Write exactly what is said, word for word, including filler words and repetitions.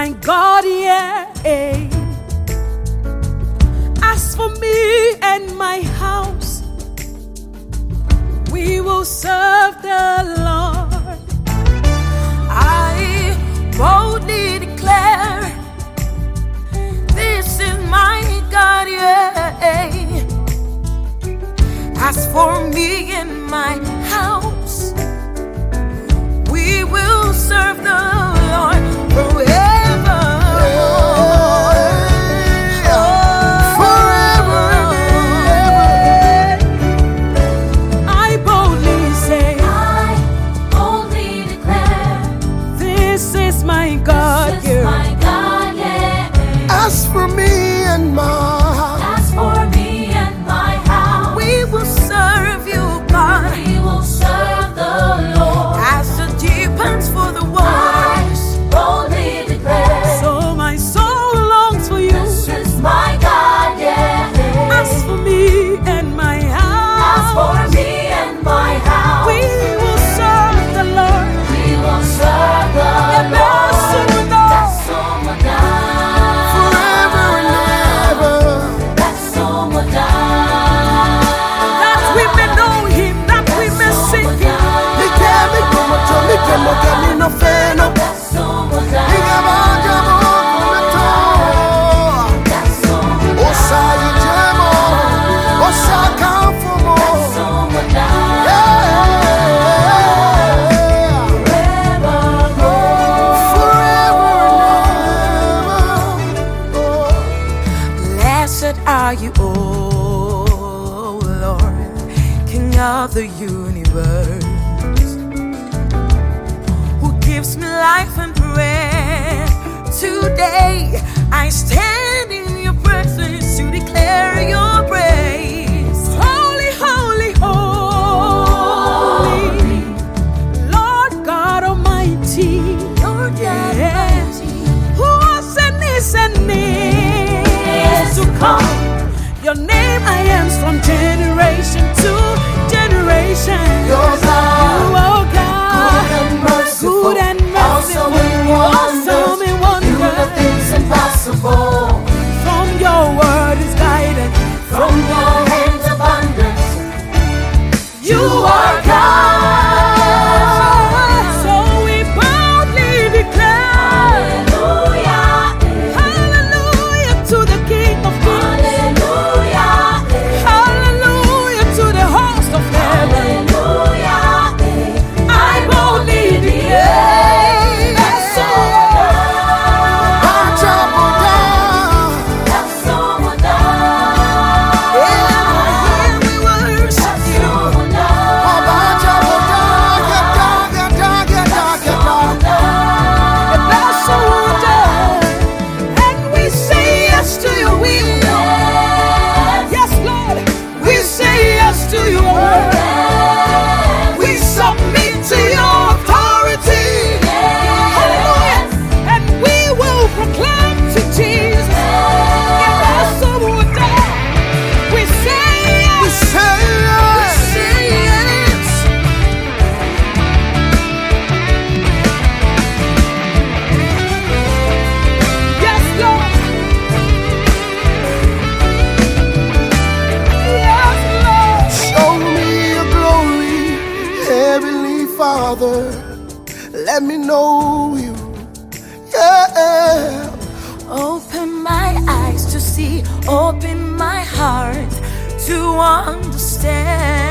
my God, yeah. As for me and my house, we will serve the Lord. I boldly declare, this is my God, yeah. As for me and my house, we will serve the Lord forever. Oh, forever and ever. I boldly say, I boldly declare, this is my God, this is my God, yeah. As for me and my house, As for me and my house, we will serve you, God. we will serve the Lord. As the deep pants for the water, I boldly declare, so my soul longs for you. this is my God, yeah. As for me and my As house, for me and my house, we will serve the Lord. we will serve the And Lord. that's That's all my God. forever and ever. That's all my God. that we may know Him, that we may sing Him. Me can't be come to me, come to get me no fair, no. That's all my Me God. get my jam on the toe. That's all my God. Oh, say you jam on. Oh, say come for That's more. all my God. Yeah. Forevermore. Forever and ever. Oh. Blessed are you, O Lord, King of the universe, who gives me life and prayer. Today I stand in your presence to declare your praise. Holy, holy, holy, Lord God Almighty, Lord God Almighty, who was and is and is to come. Your name I am from generation to generation. Your God, You, oh God, good and merciful, good and merciful, awesome in wonders, awesome in do the wonder. things impossible. From your word is guided. From your hands abundance, You are God. So we boldly declare, Hallelujah. hallelujah to the King of Kings. Hallelujah. Hallelujah to the host of heaven. Hallelujah. I boldly declare, That's all my God. Bajaboda, That's all my God. yeah, here we worship That's you. all my God. Bajaboda, geta, geta, geta, geta. And that's so wonderful. And we say yes to your will. Yes, Lord. We say yes to your word. We submit to your authority. Hallelujah. And we will proclaim to Jesus. And that's so wonderful. We say We yes. say We yes. say yes. Yes, Lord. Yes, Lord. Show me your glory, Heavenly Father. Let me know you. Yeah. Open my eyes to see, open my heart to understand.